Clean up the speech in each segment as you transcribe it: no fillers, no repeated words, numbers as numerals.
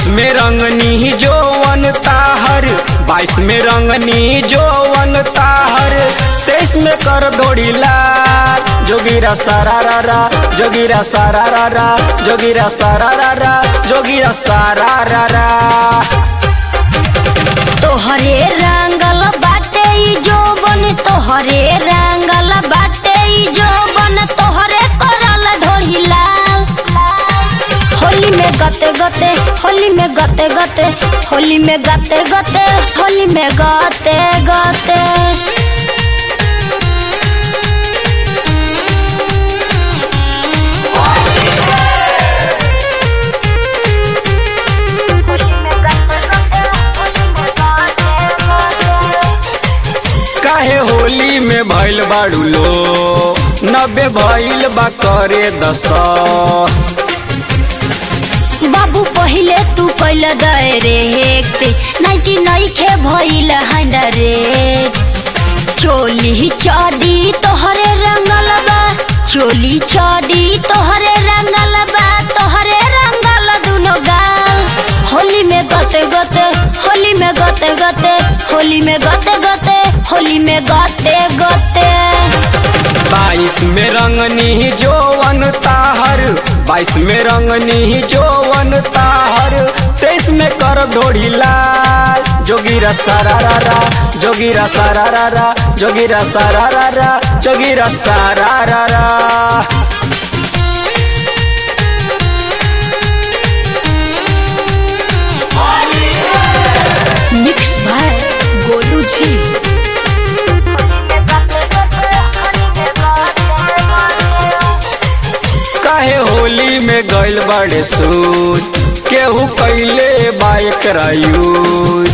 में रंगनी जौवन ताहर, 22 में रंगनी जौवन ताहर, 23 में कर ढोड़ी लाल। जोगिरा सारा रा जोगिरा सारा रा जोगिरा सारा रा जोगिरा सारा रा। तोहरे रंगल बाटे ई जौवन, तोहरे रंगल बाटे ई जौवन, तोहरे करल ढोड़ी लाल। होली में गते गते, होली में गते गते, होली में गते गते, होली में गते गते। काहे होली में भइल बाड़ू लो, 90 भइल बा करे 10। बाबू पहिले तू कैल डायरेक्ट, 99 खे भइल 100। चोली चढ़ी तोहरे रंगल बा, चोली चढ़ी तोहरे रंगल बा, तोहरे रंगल दुनो गाल। होली में गते गते, होली में गते गते, होली में गते गते, होली में गते गते। 22 में रंगनी जौवन ताहर, 22 में रंगनी जौवन ताहर, 23 में कर ढोड़ी लाल। जोगिरा सारा रा जोगिरा सारा रा जोगिरा सारा रा जोगिरा सारा रा। मिक्स भाई गोलू जी। काहे होली में गइल बड़े सूट, केहू कैले बाइक रायूज।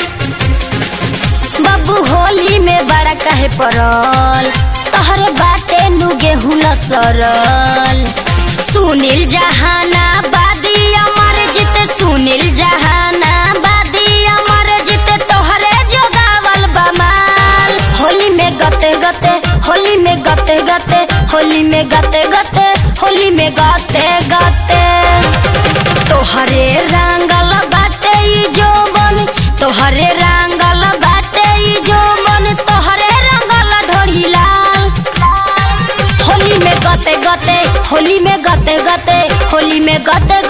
बाबू होली में बड़ा काहे पड़ल, तोहरे बाटे नु गेहूं सरल। सुनील जहाना बादी अमर जीत, सुनील जहाना बादी अमर जीत, तोहरे जोगावल बमाल। होली में गते गते, होली में गते गते, होली में गते गते, होली में गते गते। तोहरे रंगल बाटे ई जौवन, तोहरे रंगल बाटे ई जौवन, तोहरे रंगल ढोड़ी लाल। होली में गते गते, होली में गते गते, होली में गते